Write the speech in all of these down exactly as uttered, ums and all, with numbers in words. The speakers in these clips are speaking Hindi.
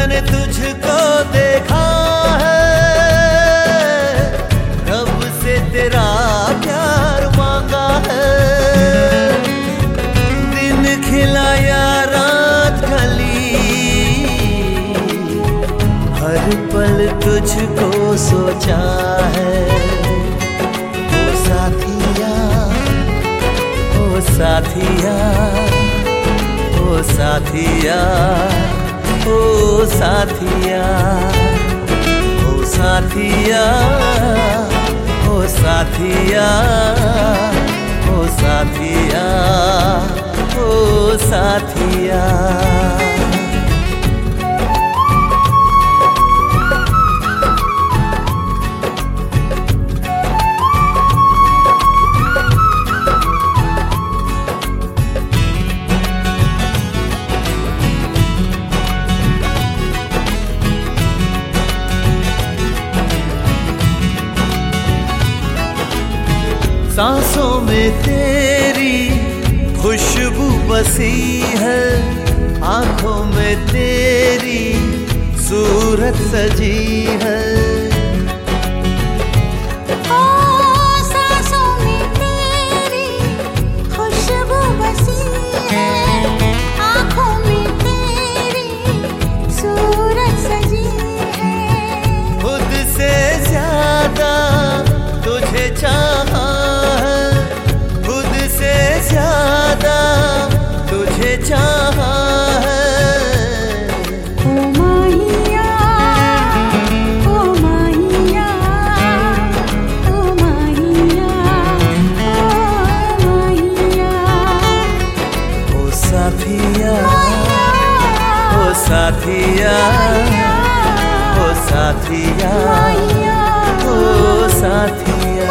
मैंने तुझको देखा है, रब से तेरा प्यार मांगा है। दिन खिलाया रात ढली, हर पल तुझको सोचा है। ओ साथिया, ओ साथिया, ओ साथिया, ओ साथिया, ओ साथिया, ओ साथिया, ओ साथिया, ओ साथिया। सांसों में तेरी खुशबू बसी है, आंखों में तेरी सूरत सजी है। ओ सांसों में तेरी खुशबू बसी है, आंखों में तेरी सूरत सजी है। खुद से ज्यादा तुझे चाहा, ज्यादा तुझे चाहा है। ओ माहिया, ओ माहिया, ओ माहिया, ओ माहिया। ओ साथिया, ओ साथिया, ओ साथिया, ओ साथिया।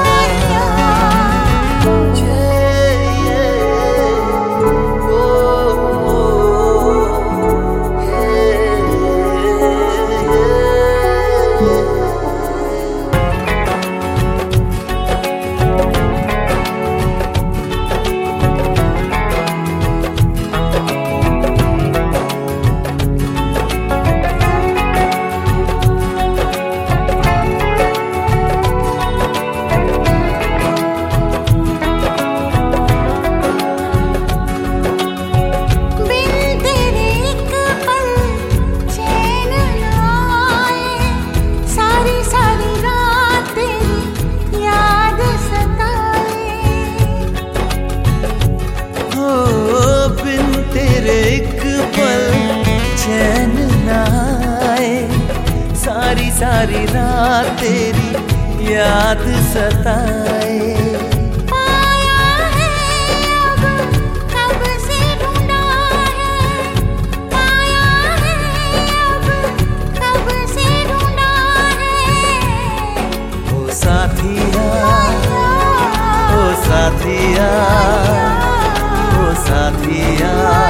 सारी सारी रात तेरी याद सताए। पाया है अब कब से ढूंढा है, पाया है अब कब से ढूंढा है। ओ साथिया, ओ साथिया, ओ साथिया,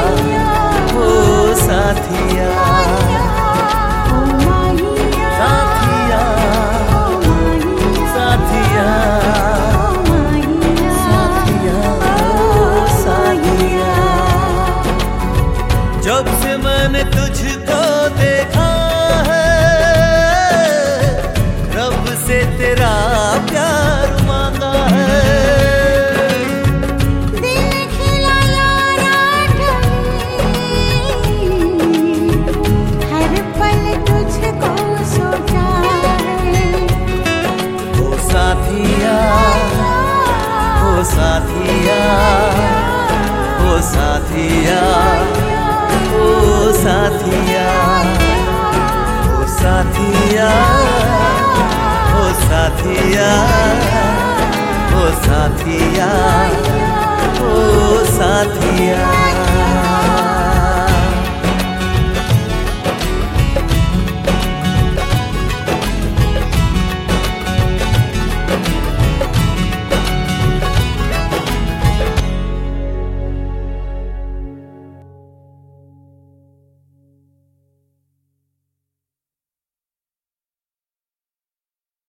ओ साथिया। जब से मैंने तुझको देखा है, रब से तेरा प्यार मांगा है। दिल खिलाया रात ढली, हर पल तुझको सोचा है। ओ साथिया, ओ साथिया, ओ साथिया, ओ साथिया, ओ साथिया, ओ साथिया, ओ साथिया, ओ साथिया।